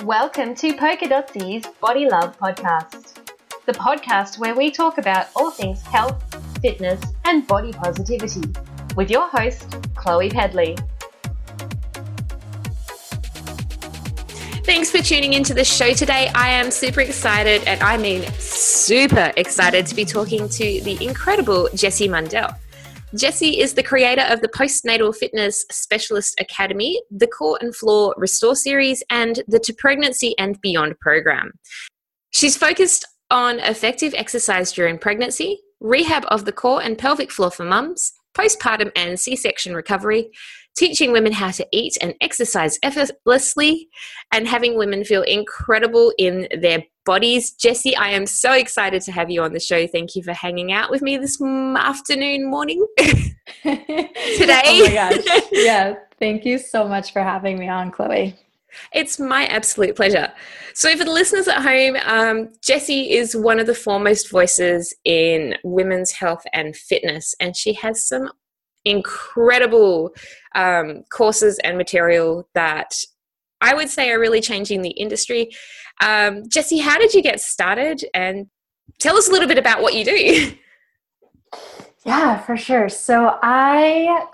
Welcome to Polka Dotsy's Body Love Podcast, the podcast where we talk about all things health, fitness, and body positivity, with your host, Chloe Pedley. Thanks for tuning into the show today. I am super excited, and I mean super excited, to be talking to the incredible Jessie Mundell. Jessie is the creator of the Postnatal Fitness Specialist Academy, the Core and Floor Restore series, and the To Pregnancy and Beyond program. She's focused on effective exercise during pregnancy, rehab of the core and pelvic floor for mums, postpartum and C-section recovery, teaching women how to eat and exercise effortlessly, and having women feel incredible in their bodies. Jessie, I am so excited to have you on the show. Thank you for hanging out with me this morning, today. Oh my gosh. Yeah. Thank you so much for having me on, Chloe. It's my absolute pleasure. So for the listeners at home, Jessie is one of the foremost voices in women's health and fitness, and she has some incredible courses and material that I would say are really changing the industry. Jessie, how did you get started? And tell us a little bit about what you do. Yeah, for sure. So I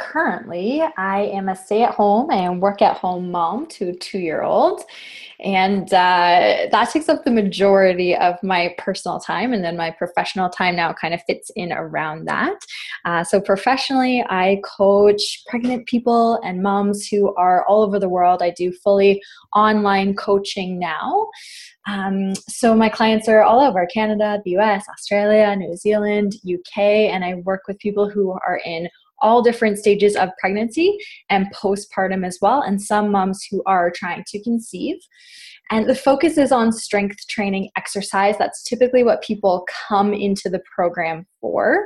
am a stay-at-home and work-at-home mom to a 2-year-old. And that takes up the majority of my personal time. And then my professional time now kind of fits in around that. So professionally, I coach pregnant people and moms who are all over the world. I do fully online coaching now. So my clients are all over Canada, the US, Australia, New Zealand, UK, and I work with people who are in all different stages of pregnancy and postpartum as well, and some moms who are trying to conceive. And the focus is on strength training exercise. That's typically what people come into the program for.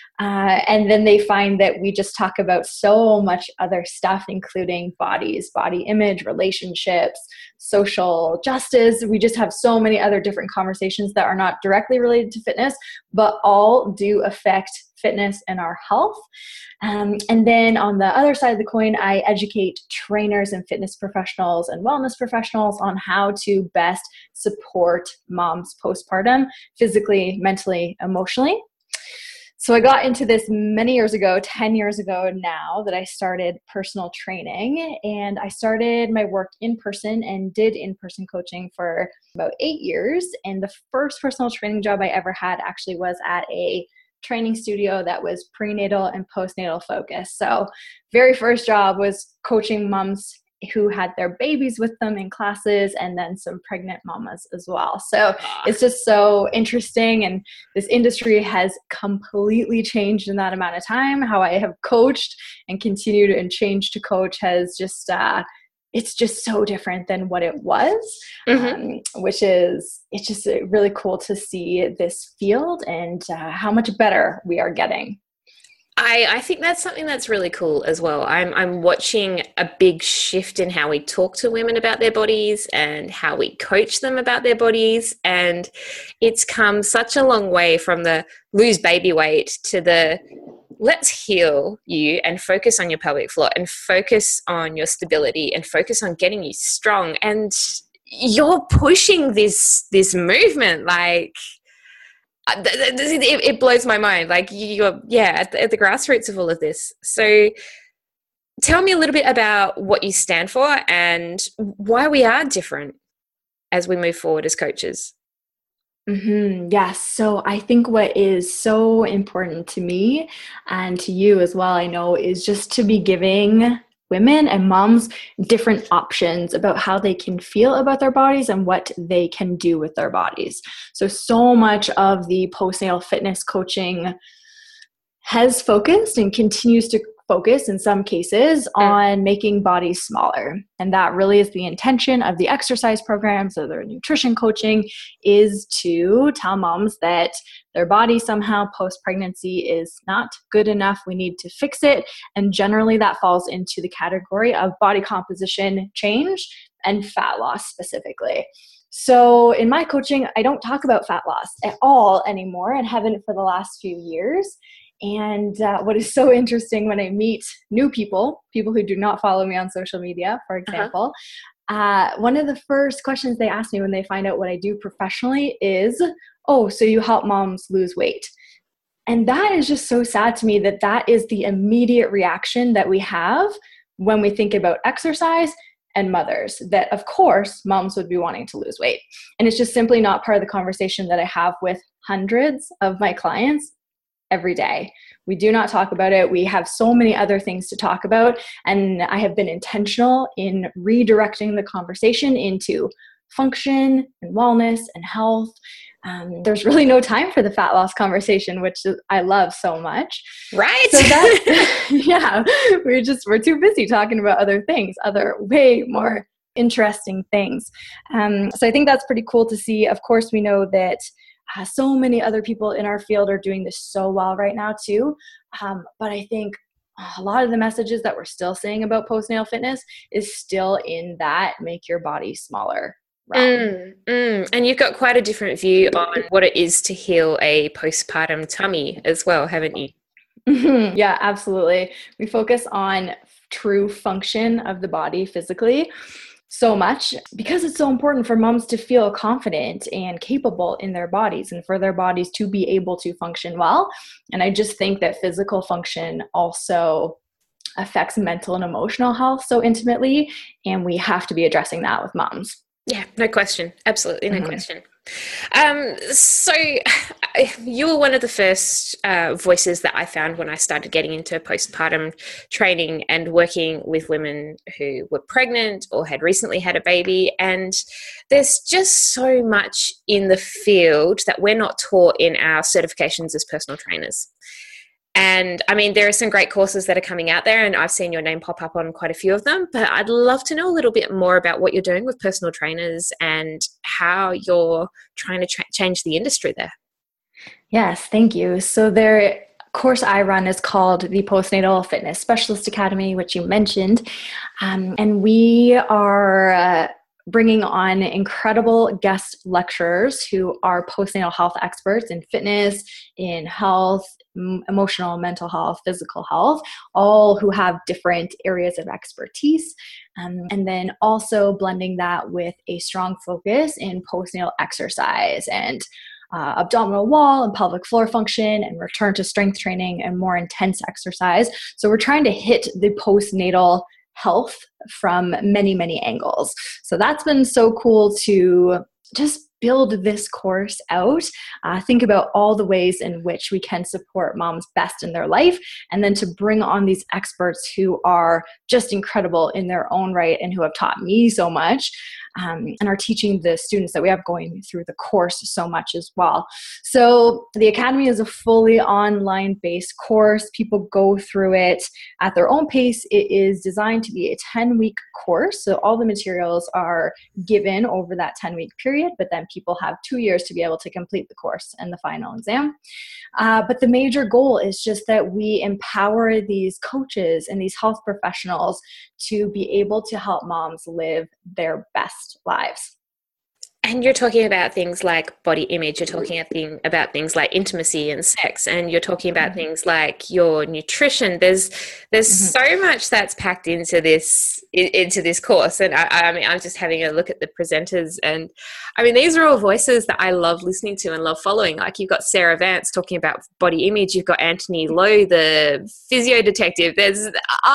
And then they find that we just talk about so much other stuff, including bodies, body image, relationships, social justice. We just have so many other different conversations that are not directly related to fitness, but all do affect fitness and our health. And then on the other side of the coin, I educate trainers and fitness professionals and wellness professionals on how to best support moms postpartum, physically, mentally, emotionally. So I got into this many years ago, 10 years ago now, that I started personal training, and I started my work in person and did in-person coaching for about 8 years. And the first personal training job I ever had actually was at a training studio that was prenatal and postnatal focused. So very first job was coaching moms who had their babies with them in classes, and then some pregnant mamas as well. So it's just so interesting. And this industry has completely changed in that amount of time. How I have coached and continued and changed to coach has just, it's just so different than what it was, which is, it's just really cool to see this field and how much better we are getting. I think that's something that's really cool as well. I'm watching a big shift in how we talk to women about their bodies and how we coach them about their bodies. And it's come such a long way from the lose baby weight to the let's heal you and focus on your pelvic floor and focus on your stability and focus on getting you strong. And you're pushing this movement like, it blows my mind. Like you're, at the grassroots of all of this. So tell me a little bit about what you stand for and why we are different as we move forward as coaches. Yes. So I think what is so important to me and to you as well, I know, is just to be giving women and moms different options about how they can feel about their bodies and what they can do with their bodies. So much of the postnatal fitness coaching has focused and continues to focus in some cases on making bodies smaller. And that really is the intention of the exercise programs or their nutrition coaching, is to tell moms that their body somehow post-pregnancy is not good enough. We need to fix it. And generally that falls into the category of body composition change and fat loss specifically. So in my coaching, I don't talk about fat loss at all anymore, and haven't for the last few years. And what is so interesting when I meet new people who do not follow me on social media, for example, one of the first questions they ask me when they find out what I do professionally is, oh, so you help moms lose weight. And that is just so sad to me that that is the immediate reaction that we have when we think about exercise and mothers, that of course moms would be wanting to lose weight. And it's just simply not part of the conversation that I have with hundreds of my clients every day. We do not talk about it. We have so many other things to talk about. And I have been intentional in redirecting the conversation into function and wellness and health. There's really no time for the fat loss conversation, which I love so much. Right. So that, yeah, we're too busy talking about other things, other way more interesting things. So I think that's pretty cool to see. Of course, we know that so many other people in our field are doing this so well right now too. But I think a lot of the messages that we're still saying about postnatal fitness is still in that make your body smaller. And you've got quite a different view on what it is to heal a postpartum tummy as well, haven't you? Mm-hmm. Yeah, absolutely. We focus on true function of the body physically so much because it's so important for moms to feel confident and capable in their bodies and for their bodies to be able to function well. And I just think that physical function also affects mental and emotional health so intimately, and we have to be addressing that with moms. Yeah, no question. Absolutely no question. So you were one of the first voices that I found when I started getting into postpartum training and working with women who were pregnant or had recently had a baby. And there's just so much in the field that we're not taught in our certifications as personal trainers. And I mean, there are some great courses that are coming out there, and I've seen your name pop up on quite a few of them, but I'd love to know a little bit more about what you're doing with personal trainers and how you're trying to change the industry there. Yes, thank you. So the course I run is called the Postnatal Fitness Specialist Academy, which you mentioned. And we are bringing on incredible guest lecturers who are postnatal health experts in fitness, in health, emotional, mental health, physical health, all who have different areas of expertise. And then also blending that with a strong focus in postnatal exercise and abdominal wall and pelvic floor function and return to strength training and more intense exercise. So we're trying to hit the postnatal health from many, many angles. So that's been so cool to just build this course out, think about all the ways in which we can support moms best in their life, and then to bring on these experts who are just incredible in their own right and who have taught me so much, and are teaching the students that we have going through the course so much as well. So the Academy is a fully online-based course. People go through it at their own pace. It is designed to be a 10-week course. So all the materials are given over that 10-week period, but then people have 2 years to be able to complete the course and the final exam. But the major goal is just that we empower these coaches and these health professionals to be able to help moms live their best lives. And you're talking about things like body image, you're talking about things like intimacy and sex, and you're talking about things like your nutrition. There's so much that's packed into this course. And I mean, I'm just having a look at the presenters, and I mean, these are all voices that I love listening to and love following. Like you've got Sarah Vance talking about body image, you've got Anthony Lowe, the physio detective. There's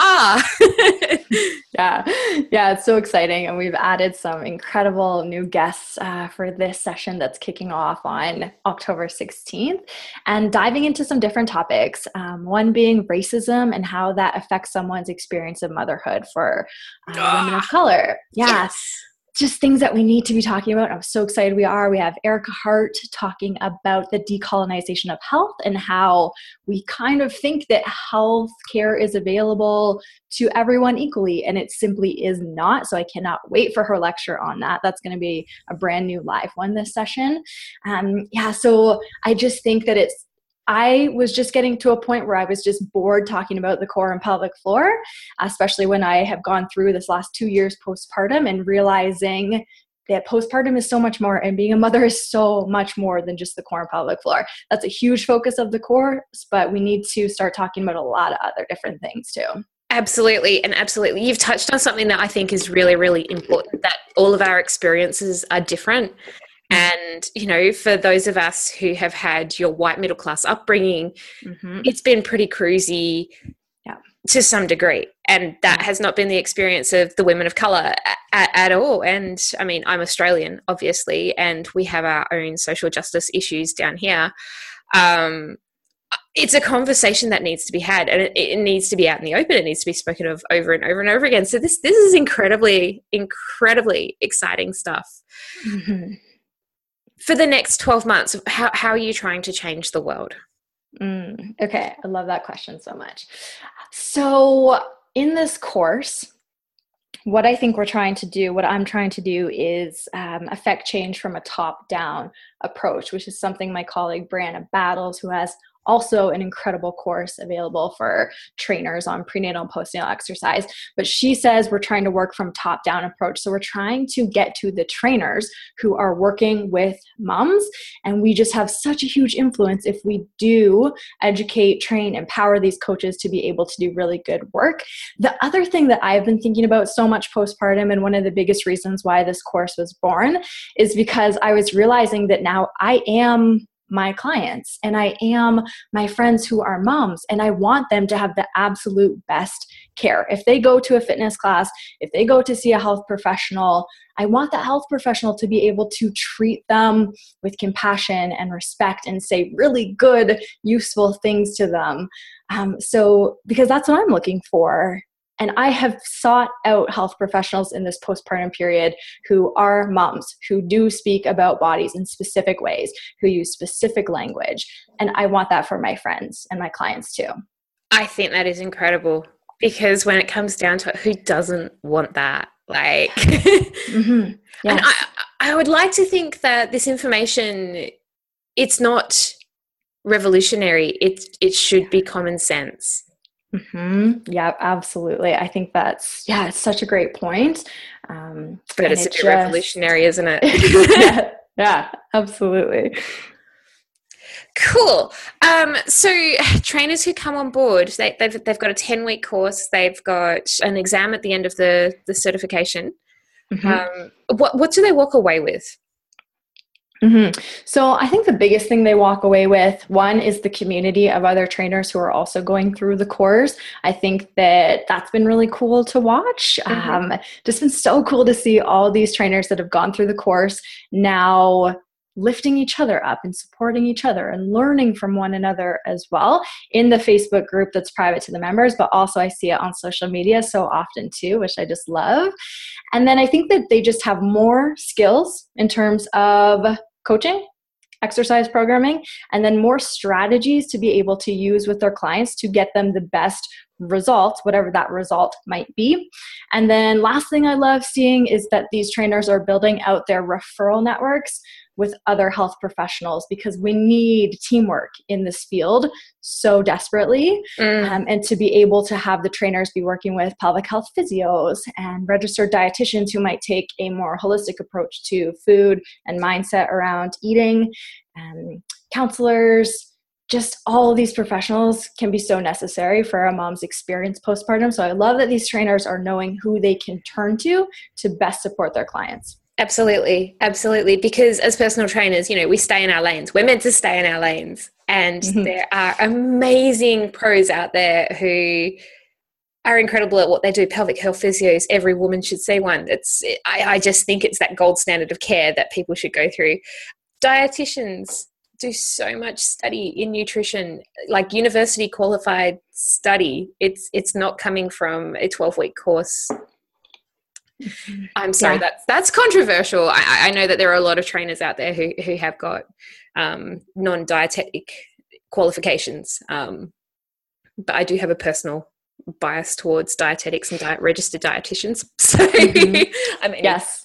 Yeah, it's so exciting. And we've added some incredible new guests for this session that's kicking off on October 16th and diving into some different topics. One being racism and how that affects someone's experience of motherhood for women of color. Yes. Just things that we need to be talking about. I'm so excited we are. We have Erica Hart talking about the decolonization of health and how we kind of think that health care is available to everyone equally, and it simply is not. So I cannot wait for her lecture on that. That's going to be a brand new live one this session. So I just think that I was just getting to a point where I was just bored talking about the core and pelvic floor, especially when I have gone through this last 2 years postpartum and realizing that postpartum is so much more, and being a mother is so much more than just the core and pelvic floor. That's a huge focus of the course, but we need to start talking about a lot of other different things too. Absolutely. And absolutely. You've touched on something that I think is really, really important, that all of our experiences are different. And, you know, for those of us who have had your white middle class upbringing, it's been pretty cruisy to some degree. And that has not been the experience of the women of colour at all. And I mean, I'm Australian, obviously, and we have our own social justice issues down here. It's a conversation that needs to be had, and it needs to be out in the open. It needs to be spoken of over and over and over again. So this is incredibly, incredibly exciting stuff. For the next 12 months, how are you trying to change the world? Okay, I love that question so much. So in this course, what I think we're trying to do, what I'm trying to do is affect change from a top-down approach, which is something my colleague Brianna Battles, who has also an incredible course available for trainers on prenatal and postnatal exercise. But she says we're trying to work from top-down approach. So we're trying to get to the trainers who are working with moms. And we just have such a huge influence if we do educate, train, empower these coaches to be able to do really good work. The other thing that I've been thinking about so much postpartum, and one of the biggest reasons why this course was born, is because I was realizing that now I am my clients and I am my friends who are moms, and I want them to have the absolute best care. If they go to a fitness class, if they go to see a health professional, I want that health professional to be able to treat them with compassion and respect and say really good, useful things to them. Because that's what I'm looking for. And I have sought out health professionals in this postpartum period who are moms, who do speak about bodies in specific ways, who use specific language. And I want that for my friends and my clients too. I think that is incredible, because when it comes down to it, who doesn't want that? Like, yes. And I would like to think that this information, it's not revolutionary. It should be common sense. Yeah, absolutely. I think it's such a great point. But it's a bit revolutionary, isn't it? Yeah, absolutely. Cool. So trainers who come on board, they've got a 10-week course. They've got an exam at the end of the certification. What do they walk away with? So I think the biggest thing they walk away with, one, is the community of other trainers who are also going through the course. I think that's been really cool to watch. Just been so cool to see all these trainers that have gone through the course now lifting each other up and supporting each other and learning from one another as well in the Facebook group that's private to the members, but also I see it on social media so often too, which I just love. And then I think that they just have more skills in terms of coaching, exercise programming, and then more strategies to be able to use with their clients to get them the best result, whatever that result might be. And then last thing I love seeing is that these trainers are building out their referral networks with other health professionals, because we need teamwork in this field so desperately. And to be able to have the trainers be working with pelvic health physios and registered dietitians who might take a more holistic approach to food and mindset around eating, and counselors, just all of these professionals can be so necessary for a mom's experience postpartum. So I love that these trainers are knowing who they can turn to best support their clients. Absolutely. Absolutely. Because as personal trainers, you know, we stay in our lanes. We're meant to stay in our lanes. And there are amazing pros out there who are incredible at what they do. Pelvic health physios, every woman should see one. I just think it's that gold standard of care that people should go through. Dietitians do so much study in nutrition, like university qualified study. It's not coming from a 12-week course. I'm sorry, that's controversial. I know that there are a lot of trainers out there who have got non-dietetic qualifications, but I do have a personal bias towards dietetics and registered dietitians. So I mean, yes.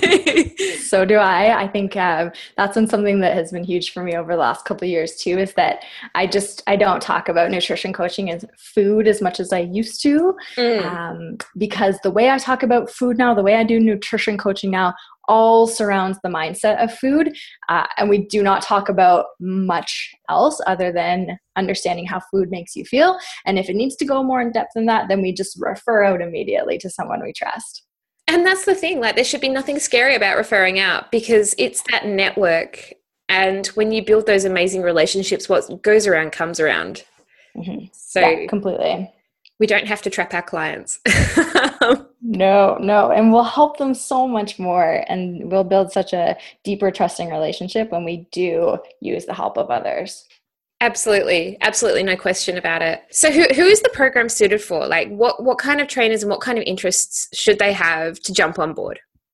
So do I. I think that's been something that has been huge for me over the last couple of years too, is that I don't talk about nutrition coaching and food as much as I used to, because the way I talk about food now, the way I do nutrition coaching now, all surrounds the mindset of food. And we do not talk about much else other than understanding how food makes you feel. And if it needs to go more in depth than that, then we just refer out immediately to someone we trust. And that's the thing, like there should be nothing scary about referring out, because it's that network. And when you build those amazing relationships, what goes around comes around. Mm-hmm. So yeah, completely. We don't have to trap our clients. No. And we'll help them so much more. And we'll build such a deeper trusting relationship when we do use the help of others. Absolutely. Absolutely. No question about it. So who is the program suited for? Like what kind of trainers and what kind of interests should they have to jump on board?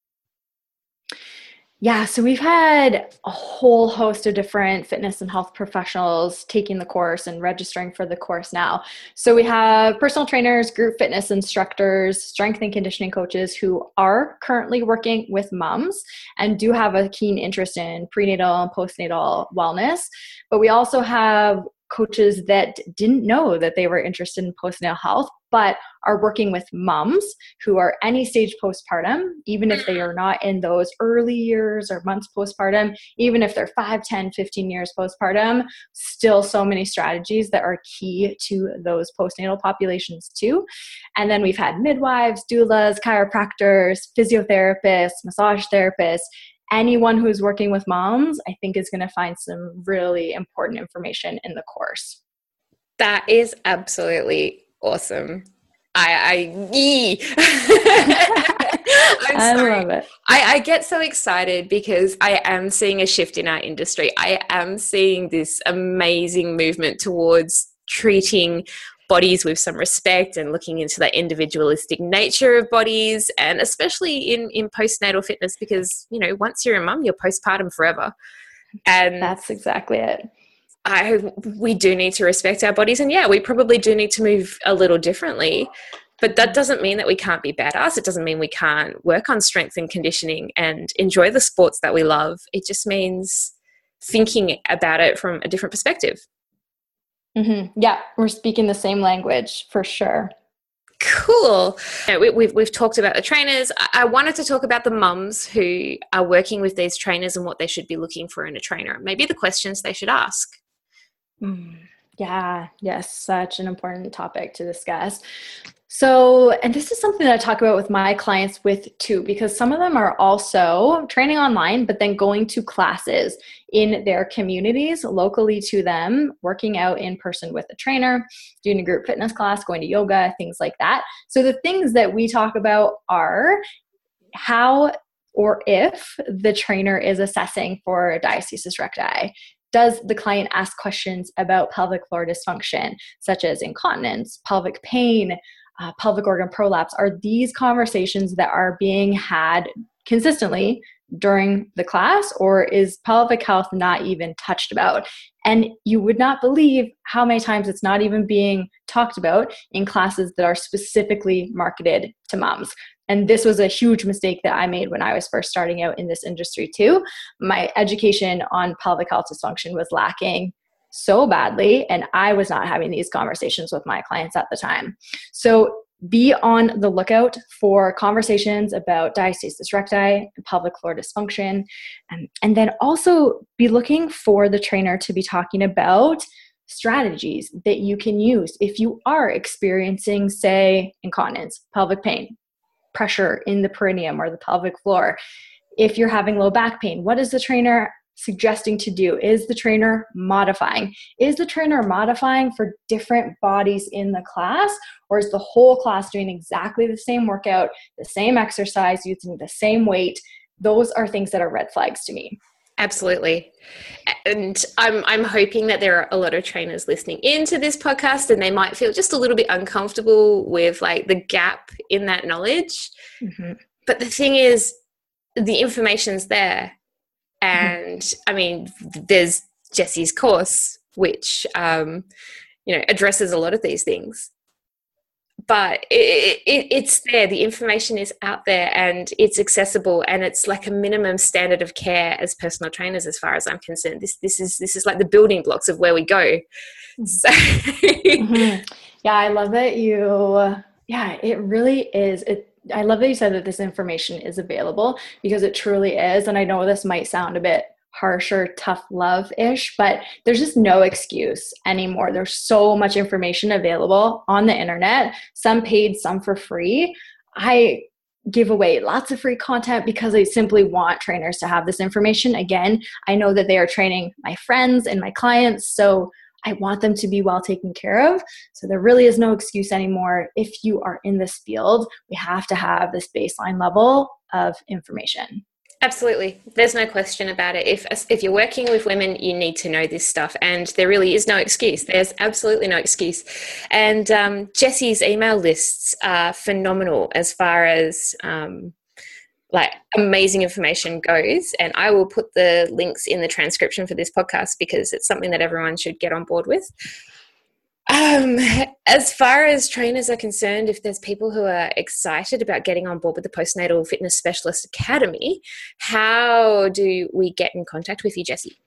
Yeah, so we've had a whole host of different fitness and health professionals taking the course and registering for the course now. So we have personal trainers, group fitness instructors, strength and conditioning coaches who are currently working with moms and do have a keen interest in prenatal and postnatal wellness. But we also have coaches that didn't know that they were interested in postnatal health, but are working with moms who are any stage postpartum, even if they are not in those early years or months postpartum, even if they're 5, 10, 15 years postpartum, still so many strategies that are key to those postnatal populations too. And then we've had midwives, doulas, chiropractors, physiotherapists, massage therapists. Anyone who's working with moms, I think, is going to find some really important information in the course. That is absolutely awesome. I love it. I get so excited because I am seeing a shift in our industry. I am seeing this amazing movement towards treating bodies with some respect and looking into that individualistic nature of bodies, and especially in postnatal fitness, because, you know, once you're a mum, you're postpartum forever. And that's exactly it. We do need to respect our bodies, and yeah, we probably do need to move a little differently, but that doesn't mean that we can't be badass. It doesn't mean we can't work on strength and conditioning and enjoy the sports that we love. It just means thinking about it from a different perspective. Mm-hmm. Yeah, we're speaking the same language for sure. Cool. We've talked about the trainers. I wanted to talk about the mums who are working with these trainers and what they should be looking for in a trainer. Maybe the questions they should ask. Yeah, yes, such an important topic to discuss. So, and this is something that I talk about with my clients too, because some of them are also training online, but then going to classes in their communities locally to them, working out in person with a trainer, doing a group fitness class, going to yoga, things like that. So the things that we talk about are how or if the trainer is assessing for diastasis recti. Does the client ask questions about pelvic floor dysfunction, such as incontinence, pelvic pain, pelvic organ prolapse? Are these conversations that are being had consistently during the class, or is pelvic health not even touched about? And you would not believe how many times it's not even being talked about in classes that are specifically marketed to moms. And this was a huge mistake that I made when I was first starting out in this industry too. My education on pelvic health dysfunction was lacking so badly, and I was not having these conversations with my clients at the time. So be on the lookout for conversations about diastasis recti and pelvic floor dysfunction. And then also be looking for the trainer to be talking about strategies that you can use if you are experiencing, say, incontinence, pelvic pain, pressure in the perineum or the pelvic floor. If you're having low back pain, what is the trainer suggesting to do? Is the trainer modifying? Is the trainer modifying for different bodies in the class, or is the whole class doing exactly the same workout, the same exercise, using the same weight? Those are things that are red flags to me. Absolutely. And I'm hoping that there are a lot of trainers listening into this podcast, and they might feel just a little bit uncomfortable with like the gap in that knowledge. Mm-hmm. But the thing is, the information's there. And I mean, there's Jessie's course, which, addresses a lot of these things. But it's there. The information is out there and it's accessible, and it's like a minimum standard of care as personal trainers, as far as I'm concerned. This is like the building blocks of where we go. So. Yeah, I love that it really is. I love that you said that this information is available, because it truly is. And I know this might sound a bit harsh or tough love-ish, but there's just no excuse anymore. There's so much information available on the internet, some paid, some for free. I give away lots of free content because I simply want trainers to have this information. Again, I know that they are training my friends and my clients, so I want them to be well taken care of. So there really is no excuse anymore. If you are in this field, we have to have this baseline level of information. Absolutely. There's no question about it. If you're working with women, you need to know this stuff, and there really is no excuse. There's absolutely no excuse. And Jessie's email lists are phenomenal as far as like amazing information goes. And I will put the links in the transcription for this podcast because it's something that everyone should get on board with. As far as trainers are concerned, if there's people who are excited about getting on board with the Postnatal Fitness Specialist Academy, how do we get in contact with you, Jessie?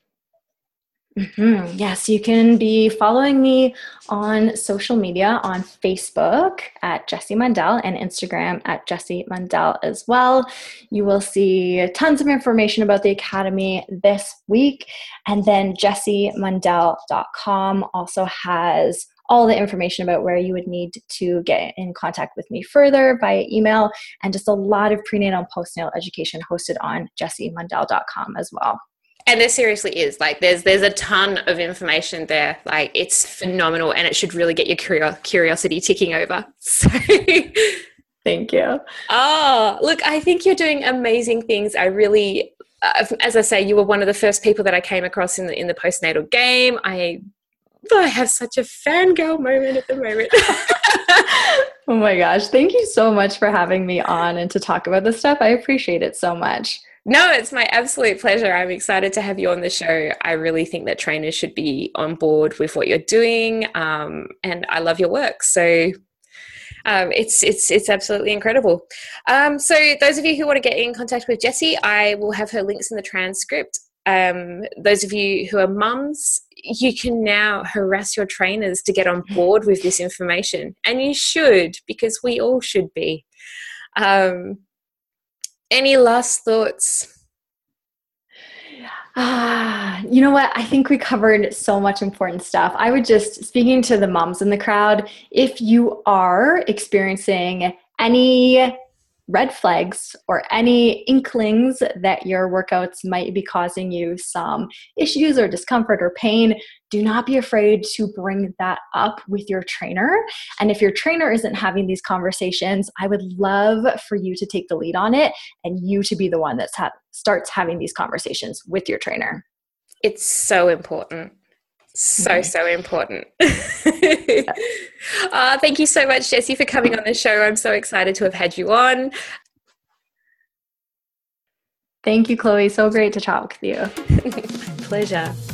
Yes, you can be following me on social media on Facebook at Jessie Mundell and Instagram at Jessie Mundell as well. You will see tons of information about the Academy this week. And then jessiemundell.com also has all the information about where you would need to get in contact with me further via email, and just a lot of prenatal and postnatal education hosted on jessiemundell.com as well. And there seriously is, like, there's a ton of information there. Like, it's phenomenal, and it should really get your curiosity ticking over. So thank you. Oh, look, I think you're doing amazing things. I really, as I say, you were one of the first people that I came across in the postnatal game. I have such a fangirl moment at the moment. Oh my gosh. Thank you so much for having me on and to talk about this stuff. I appreciate it so much. No, it's my absolute pleasure. I'm excited to have you on the show. I really think that trainers should be on board with what you're doing, and I love your work. So it's absolutely incredible. So those of you who want to get in contact with Jessie, I will have her links in the transcript. Those of you who are mums, you can now harass your trainers to get on board with this information, and you should, because we all should be. Any last thoughts? You know what? I think we covered so much important stuff. I would just, speaking to the moms in the crowd, if you are experiencing any red flags or any inklings that your workouts might be causing you some issues or discomfort or pain, do not be afraid to bring that up with your trainer. And if your trainer isn't having these conversations, I would love for you to take the lead on it and you to be the one that starts having these conversations with your trainer. It's so important. So important. Thank you so much, Jessie, for coming on the show. I'm so excited to have had you on. Thank you, Chloe. So great to talk with you. Pleasure.